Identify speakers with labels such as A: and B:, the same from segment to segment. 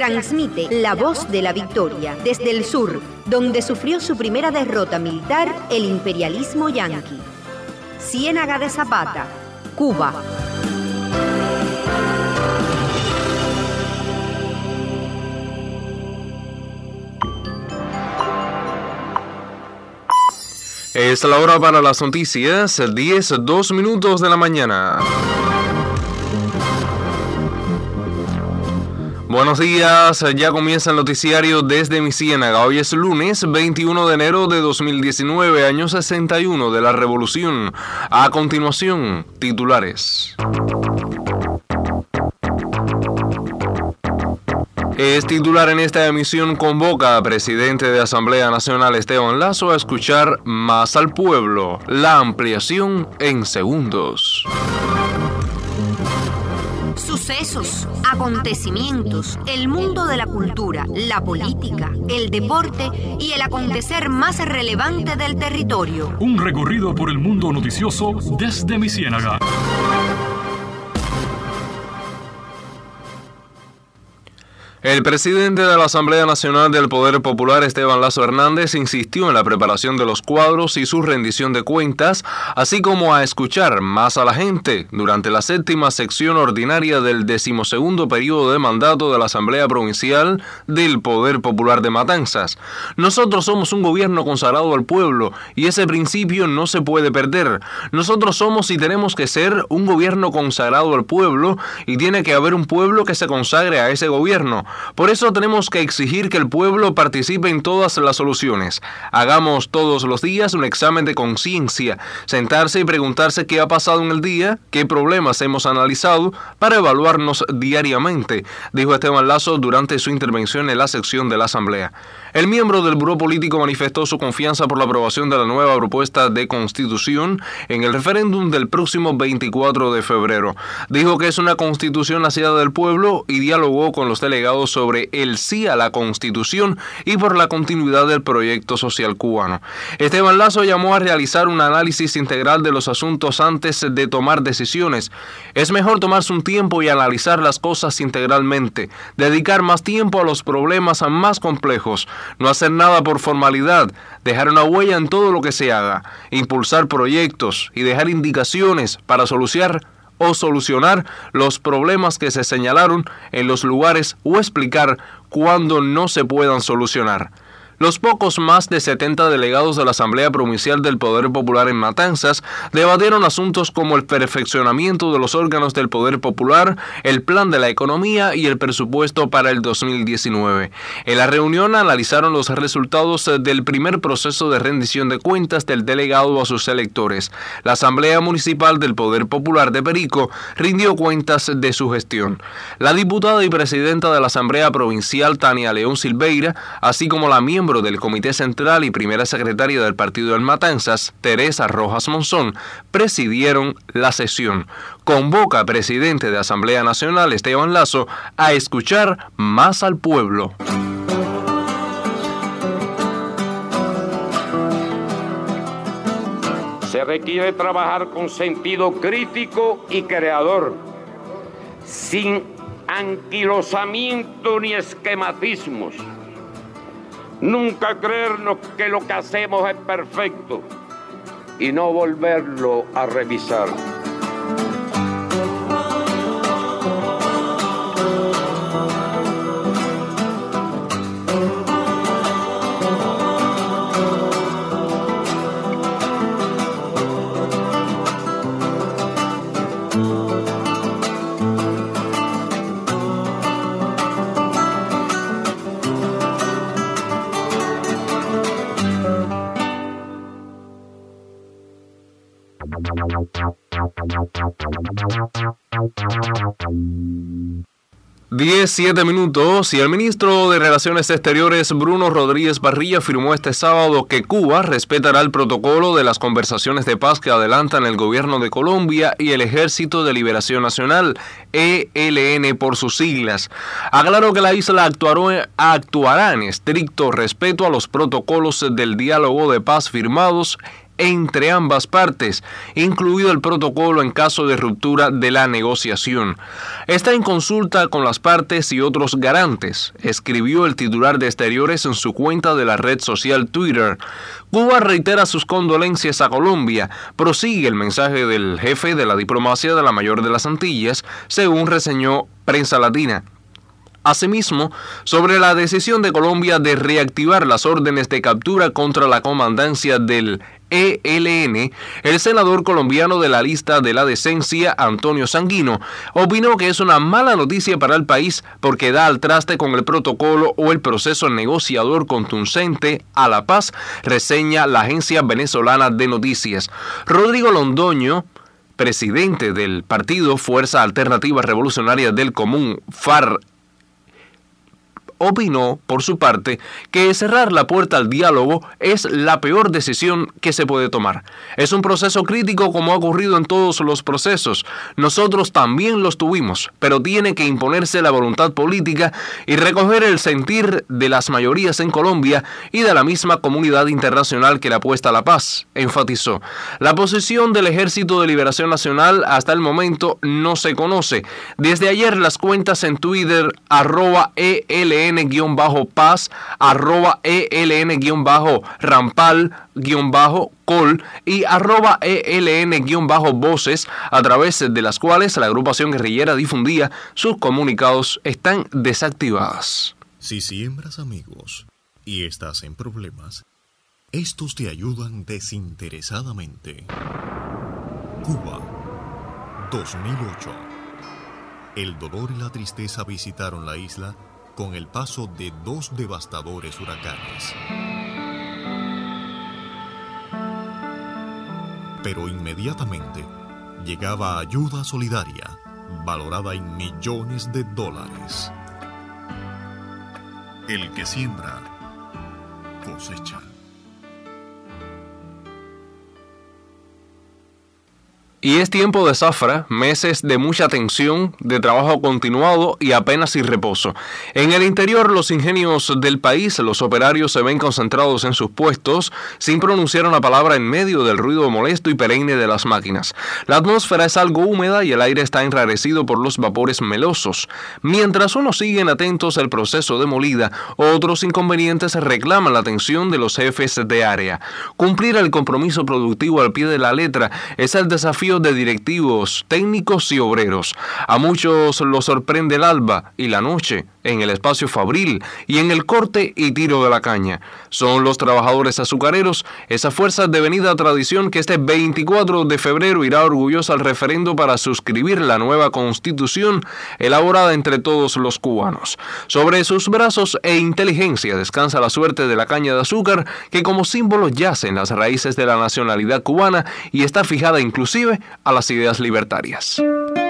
A: Transmite La Voz de la Victoria desde el sur, donde sufrió su primera derrota militar el imperialismo yanqui. Ciénaga de Zapata, Cuba.
B: Es la hora para las noticias, 10:02 de la mañana. Buenos días, ya comienza el noticiario desde mi Ciénaga. Hoy es lunes 21 de enero de 2019, año 61 de la Revolución. A continuación, titulares. Es titular en esta emisión: convoca a presidente de Asamblea Nacional Esteban Lazo a escuchar más al pueblo. La ampliación en segundos.
A: Sucesos, acontecimientos, el mundo de la cultura, la política, el deporte y el acontecer más relevante del territorio.
C: Un recorrido por el mundo noticioso desde mi Ciénaga.
B: El presidente de la Asamblea Nacional del Poder Popular, Esteban Lazo Hernández, insistió en la preparación de los cuadros y su rendición de cuentas, así como a escuchar más a la gente durante la 7ª sección ordinaria del 12º periodo de mandato de la Asamblea Provincial del Poder Popular de Matanzas. Nosotros somos un gobierno consagrado al pueblo y ese principio no se puede perder. Nosotros somos y tenemos que ser un gobierno consagrado al pueblo y tiene que haber un pueblo que se consagre a ese gobierno. Por eso tenemos que exigir que el pueblo participe en todas las soluciones. Hagamos todos los días un examen de conciencia, sentarse y preguntarse qué ha pasado en el día, qué problemas hemos analizado para evaluarnos diariamente, dijo Esteban Lazo durante su intervención en la sección de la Asamblea. El miembro del Buró Político manifestó su confianza por la aprobación de la nueva propuesta de constitución en el referéndum del próximo 24 de febrero. Dijo que es una constitución nacida del pueblo y dialogó con los delegados sobre el sí a la Constitución y por la continuidad del proyecto social cubano. Esteban Lazo llamó a realizar un análisis integral de los asuntos antes de tomar decisiones. Es mejor tomarse un tiempo y analizar las cosas integralmente, dedicar más tiempo a los problemas más complejos, no hacer nada por formalidad, dejar una huella en todo lo que se haga, impulsar proyectos y dejar indicaciones para solucionar los problemas que se señalaron en los lugares o explicar cuándo no se puedan solucionar. Los pocos más de 70 delegados de la Asamblea Provincial del Poder Popular en Matanzas debatieron asuntos como el perfeccionamiento de los órganos del Poder Popular, el plan de la economía y el presupuesto para el 2019. En la reunión analizaron los resultados del primer proceso de rendición de cuentas del delegado a sus electores. La Asamblea Municipal del Poder Popular de Perico rindió cuentas de su gestión. La diputada y presidenta de la Asamblea Provincial, Tania León Silveira, así como la miembro del Comité Central y primera secretaria del Partido en Matanzas, Teresa Rojas Monzón, presidieron la sesión. Convoca presidente de Asamblea Nacional, Esteban Lazo, a escuchar más al pueblo.
D: Se requiere trabajar con sentido crítico y creador, sin anquilosamiento ni esquematismos. Nunca creernos que lo que hacemos es perfecto y no volverlo a revisar.
B: Siete minutos y el ministro de Relaciones Exteriores, Bruno Rodríguez Parrilla, afirmó este sábado que Cuba respetará el protocolo de las conversaciones de paz que adelantan el gobierno de Colombia y el Ejército de Liberación Nacional, ELN por sus siglas. Aclaró que la isla actuará en estricto respeto a los protocolos del diálogo de paz firmados entre ambas partes, incluido el protocolo en caso de ruptura de la negociación. Está en consulta con las partes y otros garantes, escribió el titular de Exteriores en su cuenta de la red social Twitter. Cuba reitera sus condolencias a Colombia, prosigue el mensaje del jefe de la diplomacia de la Mayor de las Antillas, según reseñó Prensa Latina. Asimismo, sobre la decisión de Colombia de reactivar las órdenes de captura contra la comandancia del ELN, el senador colombiano de la lista de la decencia, Antonio Sanguino, opinó que es una mala noticia para el país porque da al traste con el protocolo o el proceso negociador conducente a la paz, reseña la agencia venezolana de noticias. Rodrigo Londoño, presidente del partido Fuerza Alternativa Revolucionaria del Común, FARC, opinó, por su parte, que cerrar la puerta al diálogo es la peor decisión que se puede tomar. Es un proceso crítico como ha ocurrido en todos los procesos. Nosotros también los tuvimos, pero tiene que imponerse la voluntad política y recoger el sentir de las mayorías en Colombia y de la misma comunidad internacional que le apuesta a la paz, enfatizó. La posición del Ejército de Liberación Nacional hasta el momento no se conoce. Desde ayer las cuentas en Twitter @ELN_paz, @ELN_rampal_col y @ELN_voces, a través de las cuales la agrupación guerrillera difundía sus comunicados, están desactivadas.
E: Si siembras amigos y estás en problemas, estos te ayudan desinteresadamente. Cuba, 2008. El dolor y la tristeza visitaron la isla con el paso de 2 devastadores huracanes. Pero inmediatamente llegaba ayuda solidaria, valorada en millones de dólares. El que siembra, cosecha.
B: Y es tiempo de zafra, meses de mucha tensión, de trabajo continuado y apenas sin reposo. En el interior, los ingenios del país, los operarios se ven concentrados en sus puestos, sin pronunciar una palabra en medio del ruido molesto y perenne de las máquinas. La atmósfera es algo húmeda y el aire está enrarecido por los vapores melosos. Mientras unos siguen atentos al proceso de molida, otros inconvenientes reclaman la atención de los jefes de área. Cumplir el compromiso productivo al pie de la letra es el desafío de directivos, técnicos y obreros. A muchos los sorprende el alba y la noche en el espacio fabril y en el corte y tiro de la caña. Son los trabajadores azucareros, esa fuerza devenida tradición que este 24 de febrero irá orgullosa al referendo para suscribir la nueva constitución elaborada entre todos los cubanos. Sobre sus brazos e inteligencia descansa la suerte de la caña de azúcar, que como símbolo yace en las raíces de la nacionalidad cubana y está fijada inclusive a las ideas libertarias.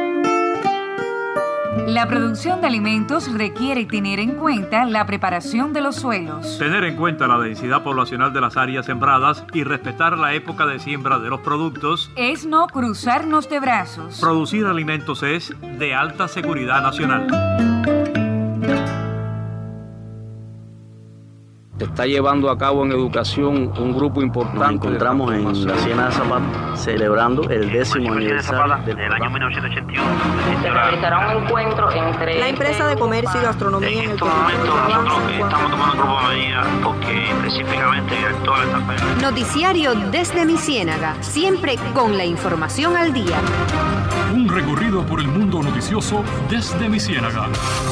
F: La producción de alimentos requiere tener en cuenta la preparación de los suelos,
G: tener en cuenta la densidad poblacional de las áreas sembradas y respetar la época de siembra de los productos.
F: Es no cruzarnos de brazos.
G: Producir alimentos es de alta seguridad nacional.
H: Se está llevando a cabo en educación un grupo importante.
I: Nos encontramos en la Siena de Zapata celebrando el 10º aniversario
J: del año 1981.
K: Se realizará un encuentro entre
L: la empresa de comercio y gastronomía
J: en estos momentos nosotros estamos tomando grupo de medidas porque específicamente en toda la etapa.
A: Noticiario desde mi Ciénaga, siempre con la información al día.
C: Un recorrido por el mundo noticioso desde mi Ciénaga.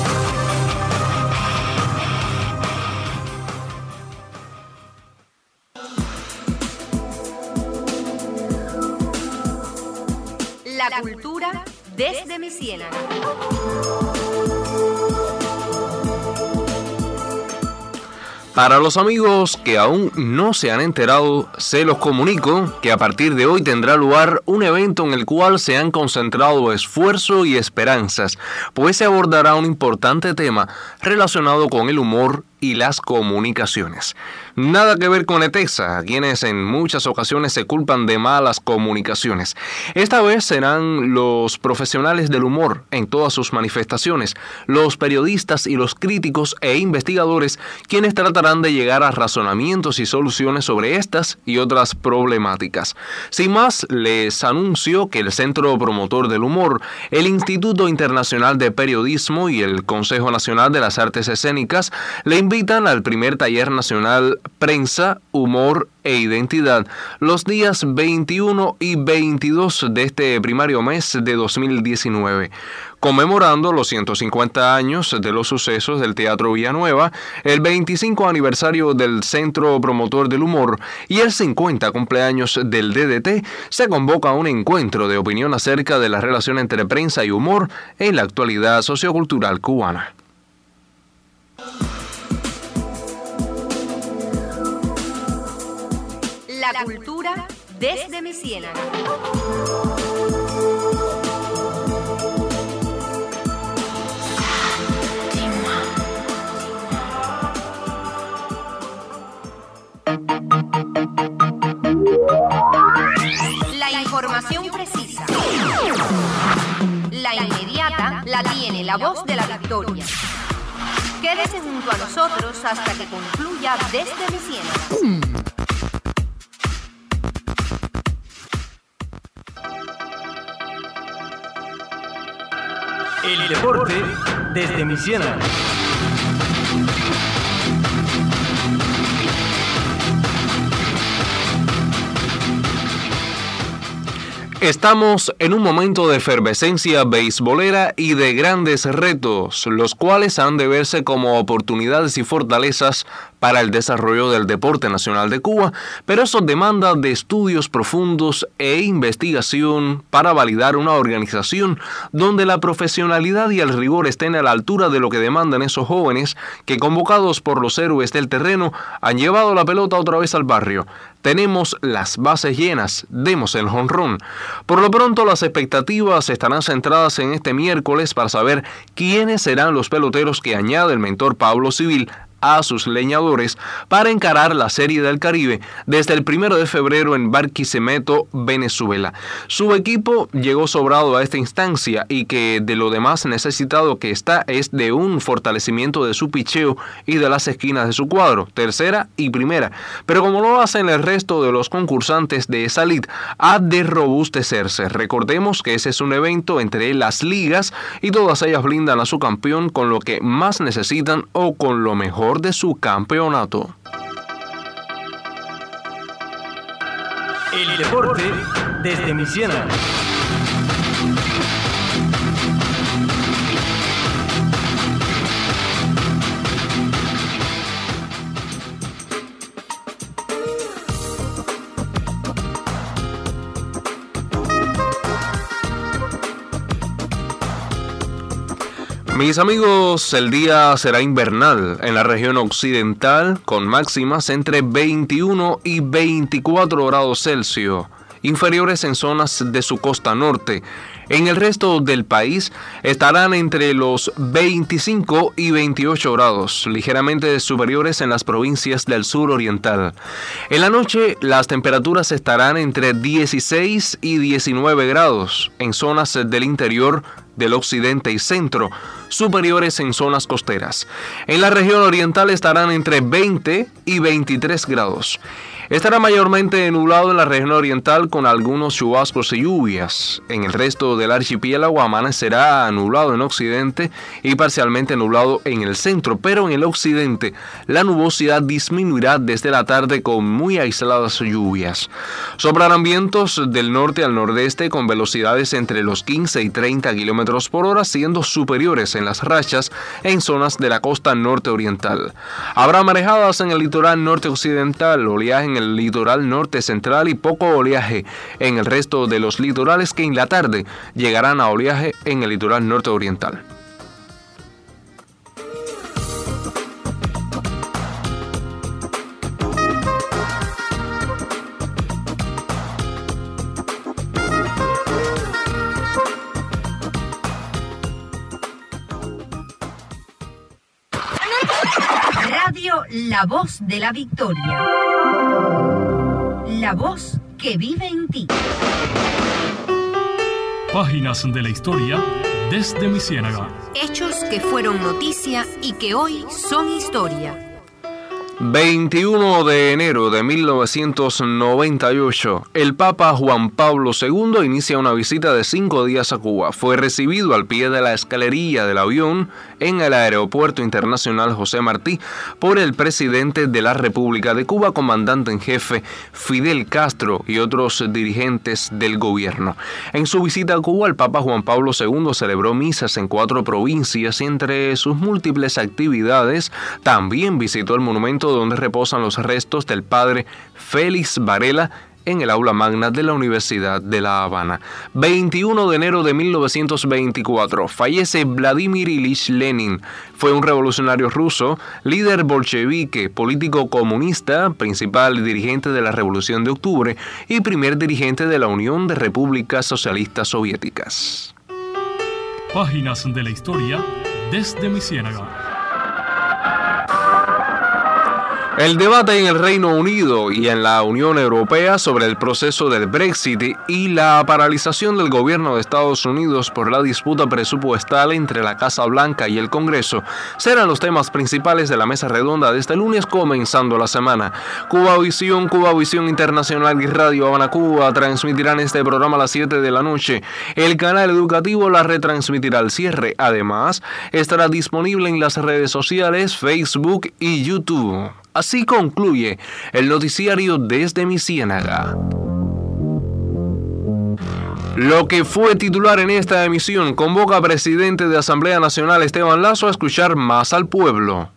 A: La cultura desde mi Ciénaga.
B: Para los amigos que aún no se han enterado, se los comunico que a partir de hoy tendrá lugar un evento en el cual se han concentrado esfuerzo y esperanzas, pues se abordará un importante tema relacionado con el humor y las comunicaciones. Nada que ver con ETESA, quienes en muchas ocasiones se culpan de malas comunicaciones. Esta vez serán los profesionales del humor en todas sus manifestaciones, los periodistas y los críticos e investigadores quienes tratarán de llegar a razonamientos y soluciones sobre estas y otras problemáticas. Sin más, les anuncio que el Centro Promotor del Humor, el Instituto Internacional de Periodismo y el Consejo Nacional de las Artes Escénicas le invitan al primer taller nacional Prensa, Humor e Identidad los días 21 y 22 de este primario mes de 2019. Conmemorando los 150 años de los sucesos del Teatro Villanueva, el 25 aniversario del Centro Promotor del Humor y el 50 cumpleaños del DDT, se convoca un encuentro de opinión acerca de la relación entre prensa y humor en la actualidad sociocultural cubana.
A: La cultura desde mi ciénaga. La información precisa, la inmediata, la tiene la voz de la victoria. Quédese junto a nosotros hasta que concluya Desde mi ciénaga.
M: El deporte desde mi ciénaga.
B: Estamos en un momento de efervescencia beisbolera y de grandes retos, los cuales han de verse como oportunidades y fortalezas para el desarrollo del deporte nacional de Cuba, pero eso demanda de estudios profundos e investigación para validar una organización donde la profesionalidad y el rigor estén a la altura de lo que demandan esos jóvenes que, convocados por los héroes del terreno, han llevado la pelota otra vez al barrio. Tenemos las bases llenas, demos el jonrón. Por lo pronto, las expectativas estarán centradas en este miércoles para saber quiénes serán los peloteros que añade el mentor Pablo Civil a sus leñadores para encarar la Serie del Caribe desde el 1 de febrero en Barquisimeto, Venezuela. Su equipo llegó sobrado a esta instancia y que de lo demás necesitado que está es de un fortalecimiento de su picheo y de las esquinas de su cuadro, tercera y primera. Pero como lo hacen el resto de los concursantes de esa lid, ha de robustecerse. Recordemos que ese es un evento entre las ligas y todas ellas blindan a su campeón con lo que más necesitan o con lo mejor de su campeonato.
M: El deporte desde mi ciénaga.
B: Mis amigos, el día será invernal en la región occidental con máximas entre 21 y 24 grados Celsius, inferiores en zonas de su costa norte. En el resto del país estarán entre los 25 y 28 grados, ligeramente superiores en las provincias del sur oriental. En la noche las temperaturas estarán entre 16 y 19 grados en zonas del interior del occidente y centro, superiores en zonas costeras. En la región oriental estarán entre 20 y 23 grados. Estará mayormente nublado en la región oriental con algunos chubascos y lluvias. En el resto del archipiélago amanecerá nublado en occidente y parcialmente nublado en el centro, pero en el occidente la nubosidad disminuirá desde la tarde con muy aisladas lluvias. Soplarán vientos del norte al nordeste con velocidades entre los 15 y 30 kilómetros por hora, siendo superiores en las rachas en zonas de la costa norte oriental. Habrá marejadas en el litoral norte occidental, oleaje en el litoral norte central y poco oleaje en el resto de los litorales que en la tarde llegarán a oleaje en el litoral norte oriental.
A: La Voz de la Victoria. La voz que vive en ti.
C: Páginas de la historia desde mi ciénaga.
A: Hechos que fueron noticia y que hoy son historia.
B: 21 de enero de 1998, el Papa Juan Pablo II inicia una visita de 5 días a Cuba. Fue recibido al pie de la escalerilla del avión en el Aeropuerto Internacional José Martí por el presidente de la República de Cuba, comandante en jefe Fidel Castro y otros dirigentes del gobierno. En su visita a Cuba, el Papa Juan Pablo II celebró misas en 4 provincias y entre sus múltiples actividades también visitó el monumento donde reposan los restos del padre Félix Varela en el aula magna de la Universidad de La Habana. 21 de enero de 1924, fallece Vladimir Ilich Lenin. Fue un revolucionario ruso, líder bolchevique, político comunista, principal dirigente de la Revolución de Octubre y primer dirigente de la Unión de Repúblicas Socialistas Soviéticas.
C: Páginas de la historia desde mi ciénaga.
B: El debate en el Reino Unido y en la Unión Europea sobre el proceso del Brexit y la paralización del gobierno de Estados Unidos por la disputa presupuestal entre la Casa Blanca y el Congreso serán los temas principales de la mesa redonda de este lunes comenzando la semana. Cubavisión Internacional y Radio Habana Cuba transmitirán este programa a las 7 de la noche. El canal educativo la retransmitirá al cierre. Además, estará disponible en las redes sociales Facebook y YouTube. Así concluye el noticiario desde mi ciénaga. Lo que fue titular en esta emisión convoca a presidente de Asamblea Nacional Esteban Lazo a escuchar más al pueblo.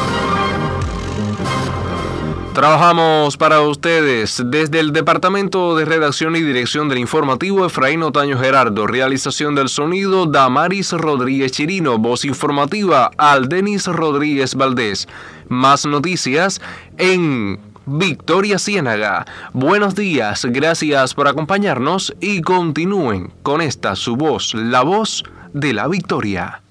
B: Trabajamos para ustedes desde el Departamento de Redacción y Dirección del Informativo Efraín Otaño Gerardo, realización del sonido Damaris Rodríguez Chirino, voz informativa Aldenis Rodríguez Valdés. Más noticias en Victoria Ciénaga. Buenos días, gracias por acompañarnos y continúen con esta su voz, la voz de la Victoria.